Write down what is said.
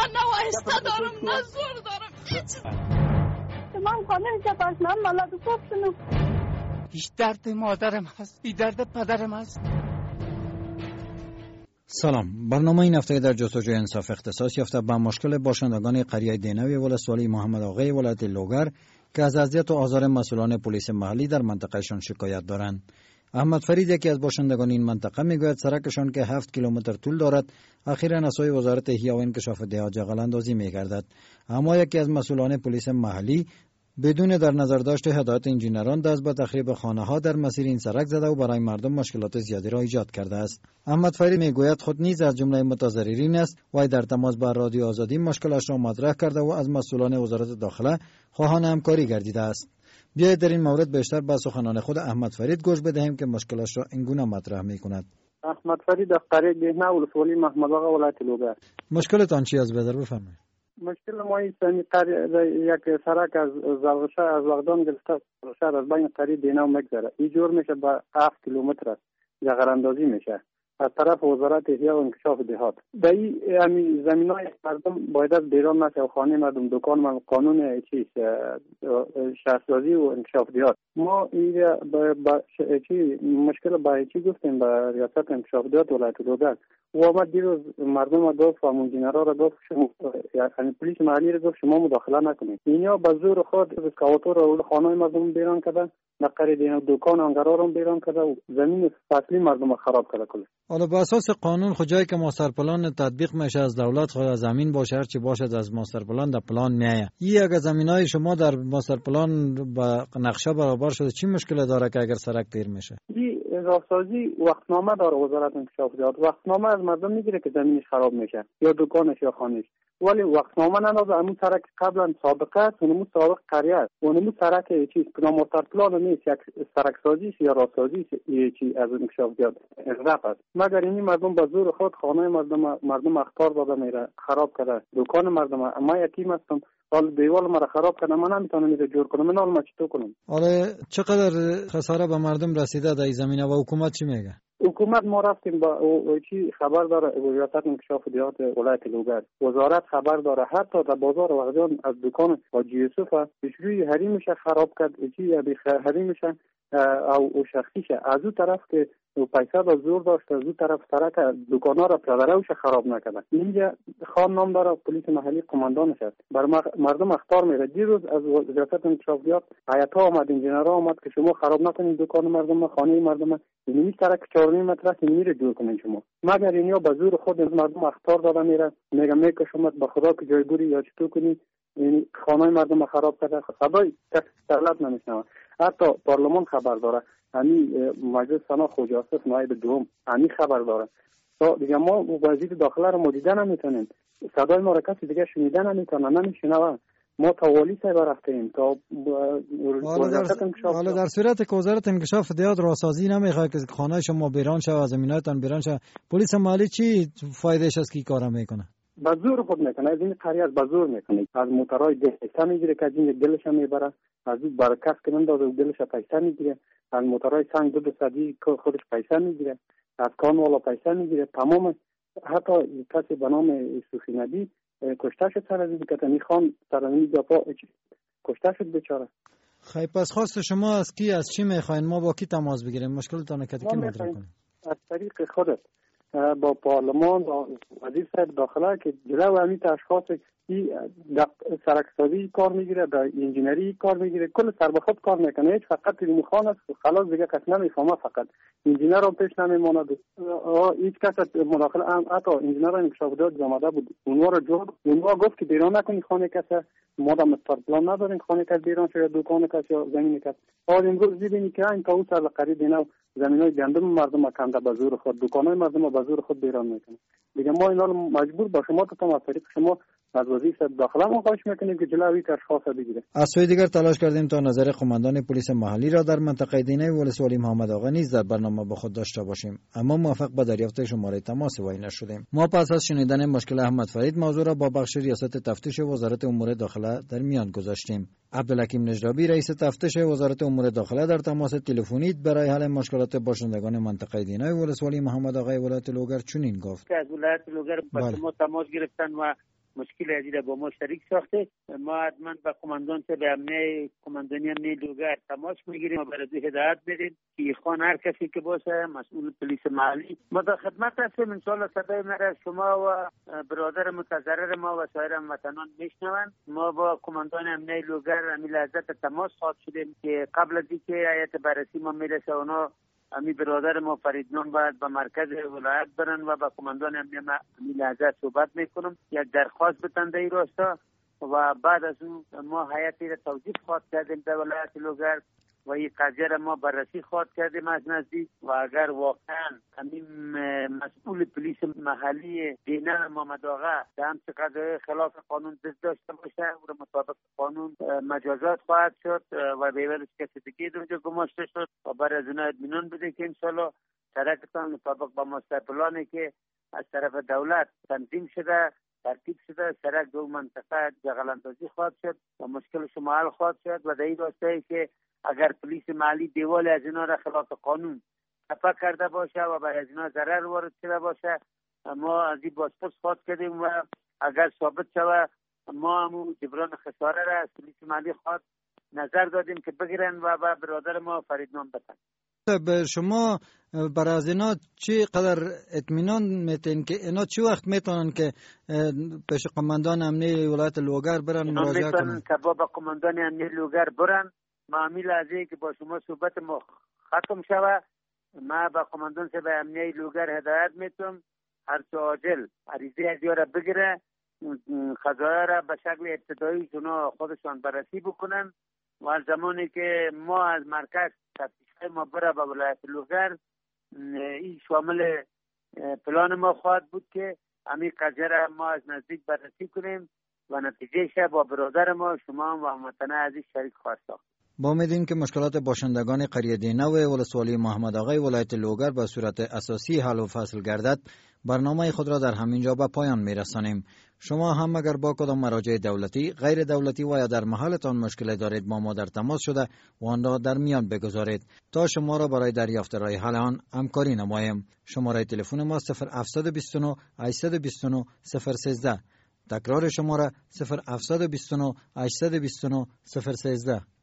نه وایسته دارم نه زور دارم هیچ. من خانه جباش من ملاد خوب شنو. هیچ درد مادرم هست، این درد پدرم هست. سلام، برنامه این هفته در جستجوی انصاف اختصاص یافته به مشکل باشندگان قریه دینوی ولسوالی محمد آقای ولایت لوگر که از اذیت و آزار مسئولان پلیس محلی در منطقهشان شکایت دارند. احمد فرید یکی از باشندگان این منطقه میگوید سرکشان که 7 کیلومتر طول دارد اخیراً از سوی وزارت احیا و انکشاف دهات جغل اندازی میگردد، اما یکی از مسئولان پلیس محلی بدون در نظر داشت هدایت انجینران دست به تخریب خانه ها در مسیر این سرک زده و برای مردم مشکلات زیادی را ایجاد کرده است. احمد فرید میگوید خود نیز از جمله متضررین است و در تماس با رادیو آزادی مشکلش را مطرح کرده و از مسئولان وزارت داخله خواهان همکاری گردیده است. بیایید در این مورد بیشتر به سخنان خود احمد فرید گوش بدهیم که مشکلش را اینگونه مطرح میکند. احمد فرید از قریه دهنه ولسوالی محمد آقا ولایت لوگر. مشکلتان چی است بدر بفرمایید. مشکل ما این یک سرک از زلغشه از واغدان گرفته شهر از بین قریه دهنه میگذره. این جور میشه به 7 کیلومتر است. جغل اندازی میشه از طرف وزارت احیا و انکشاف دهات. در این زمینای مردم باید از بیرون نشه و خانه مردم دکان مردم قانون شهرسازی و انکشاف دهات. ما این مشکل با چی گفتیم به ریاست انکشاف دهات ولایت لوگر و آمد دیروز مردم را گفت و انجینرها را گفت شما یعنی پلیس محلی را گفت شما مداخله نکنید. اینا به زور خود اسکاواتور را خانه مردم بیرون کرده، نقره دینا دکان انگارا را بیرون کرده و زمین فصلی مردم را خراب کرده کله. حالا به اساس قانون خجایی که ماستر پلان تطبیق میشه از دولت خود زمین باشه هر چی باشد از ماستر پلان در پلان میایه. این اگه زمینای شما در ماستر پلان با نقشه برابر شده چی مشکل داره که اگر سرک پیر میشه؟ این راهسازی وقتنامه داره وزارت انکشاف دهات. وقتنامه از مردم میگیره که زمینش خراب میشه یا دکانش یا خانهش، ولی وقتنامه نداده. همون سرک قبلا سابقه است، اونمو سابق قریه است، اونمو سرک چیز ماستر پلان نیست، یک سرک سازی یا راهسازی چی از انکشاف دهات اضافه است. مگر این مردم به زور خود خانه مردم اخطار داده میره خراب کرده دکان مردم. ما یتیم هستم حال دیوال مرا خراب کنه من نمیتونم اینو جور کنم. من حال ما چطور کنم؟ حالا چقدر خساره به مردم رسیده در این زمینه و حکومت چی میگه؟ حکومت ما رفتیم با چی خبر داره وزارت انکشاف دهات ولایت لوگر، وزارت خبر داره حتی در بازار واغجان از دکان حاجی یوسف پیشروی حریمش خراب کرد چی یا حریمش او شخصیشه از اون طرف که پیسه دا زور داشت از اون طرف سرک دکانا را پدروش خراب نکرده. اینجا خان نام داره پلیس محلی قماندانش است بر مردم اخطار میره. دیروز از وزارت انکشاف دهات هیئت آمد انجینرها آمد که شما خراب نکنید دکان مردم خانه مردم این سرک 4 متر است میره جور کنین شما. مگر اینیا به زور خود مردم اخطار داده میره میگه شما به خدا که جایگوری یا چطور کنی این خانه مردم خراب کرده. صدای دولت نمیشنوه. حتی پارلمان خبر داره، همین مجلس سنا خوجا یوسف نایب دوم همین خبر داره. تو دیگه ما وزیر داخله رو مدیده نمیتونیم، صدای ما را کسی دیگه شنیده نمیتونه نمیشنوه. ما تا والی صاحب رفتیم تا وزارت انکشاف. حالا در صورت که وزارت انکشاف دهات راهسازی نمیخواد که خانه شما بیرون شه و زمینایتان بیرون شه، پلیس محلی چی فایدهش است که کارا میکنه؟ به زور خود میکنه. از این قریه به زور میکنه. از موترهای پیسه میگیره که از این دلش میبره، از این برکت که نمیدازه دلش پیسه میگیره، از موترهای سنگ دو صدی خودش پیسه میگیره، از کان والا پیسه میگیره. تمام حتی کسی به نام صوفی نبی کشته شد سر از این که میخوان سر این جاپا کشته شد بیچاره. خیلی پس خواست شما از کی از چی میخواین ما با کی تماس بگیریم مشکلتان که مطرح کنیم؟ از طریق خودت با پارلمان با وزیر صاحب داخله که جلو همین اشخاص این سرکسازی کار میگیره در انجینری کار میگیره کل سر به خود کار میکنه. هیچ فقط میخوان است خلاص دیگه کس نمیفهمه. فقط انجینر رو پیش نمیماند. هیچ کس مداخله حتی انجینر انکشاف دهات آمده بود اونها رو جور اونها گفت که بیرون نکنی خانه کس ما دم پلان نداریم خانه کس بیرون شه دکان کس یا زمین کس. حال امروز دیدین که این تا اون سر قریب اینا زمینای گندم مردم کنده به زور خود دکانای مردم به زور خود بیرون میکنه. دیگه ما اینا رو مجبور با شما تا از طریق شما از وزیر داخله ما خواهش میکنیم که جلوی اشخاص بگیره. از سوی دیگر تلاش کردیم تا نظر قماندان پلیس محلی را در منطقه دینه ولسوالی محمد آقا نیز در برنامه با خود داشته باشیم، اما موفق به دریافت شماره تماس وی نشدیم. ما پس از شنیدن مشکل احمد فرید موضوع را با بخش ریاست تفتیش وزارت امور داخله در میان گذاشتیم. عبدالحکیم نجرابی رئیس تفتیش وزارت امور داخله در تماس تلفنی برای حل مشکلات باشندگان منطقه دینه ولسوالی محمد آقا ولایت لوگر چنین گفت که از ولایت لوگر با شما تماس گرفتن و مشکل ازیده با ما شریک ساخته. ما حتما به کماندان به امنیه کماندانی امنیه لوگر تماس میگیریم و برای هدایت بدیم که خان هر کسی که باشه مسئول پلیس محلی ما در خدمت هستیم. ان شاء الله صدای ما را شما و برادر متضرر ما و سایر هموطنان میشنوند. ما با کماندان امنیه لوگر امی لحظت تماس خواهد شدیم که قبل از اینکه هیئت بررسی ما میرسه اونا امی برادر ما فریدنام باید به مرکز ولایت برن و با کماندان امنیه ما امی لحظت صحبت میکنم، یک درخواست بتن در این راستا و بعد از اون ما هیئتی را توجیه خواهد کردیم در ولایت لوگر و این قضیه را ما بررسی خواهد کردیم از نزدیک و اگر واقعا همین مسئول پلیس محلی دینه محمد آقا در همچه قضایای خلاف قانون دست داشته باشه او را مطابق قانون مجازات خواهد شد و به عوض کسی دیگه اونجا گماشته شد و برای از اونها اطمینان بده که انشالله سرکتان مطابق با ماستر پلانی که از طرف دولت تنظیم شده ترتیب شده سرک دو منطقه جغل‌اندازی خواهد شد و مشکل شما حل خواهد شد و در این راسته که اگر پلیس محلی دیوال از اینا را خلاف قانون تپه کرده باشه و برای از اینا ضرر وارد شده باشه ما از این بازپرس خواهد کردیم و اگر ثابت شود ما همون جبران خساره را از پلیس محلی خواهد نظر دادیم که بگیرن و به برادر ما فریدنام بدن. به شما برای از اینا چی قدر اطمینان میتین که اینا چی وقت میتونن که پیش قماندان امنیه ولایت لوگر برن مراجعه کنن؟ که با قماندان امنیه لوگر برن معامل ازی که با شما صحبت ما ختم شوه ما با قماندان به امنیه لوگر هدایت میتونم هر چه عاجل عریضه از را بگیره قضایا را به شکل ابتدایی شما خودشان بررسی بکنن و از زمانی که ما از مرکز تفتیش ما بره به ولایت لوگر این شامل پلان ما خواهد بود که همین قضیه را ما از نزدیک بررسی کنیم و نتیجه با برادر ما شما و هموطنان عزیز شریک خواهد ساخت. با امیدیم که مشکلات باشندگان قریه دینه و ولسوالی محمد آقای ولایت لوگر به صورت اساسی حل و فصل گردد برنامه خود را در همینجا به پایان میرسانیم. شما هم اگر با کدام مراجع دولتی، غیر دولتی و یا در محلتان مشکل دارید با ما در تماس شده و آن را در میان بگذارید تا شما را برای دریافت راه حل آن همکاری نماییم. شماره تلفن ما 0729 829 013. تکرار شماره 0729 829 013.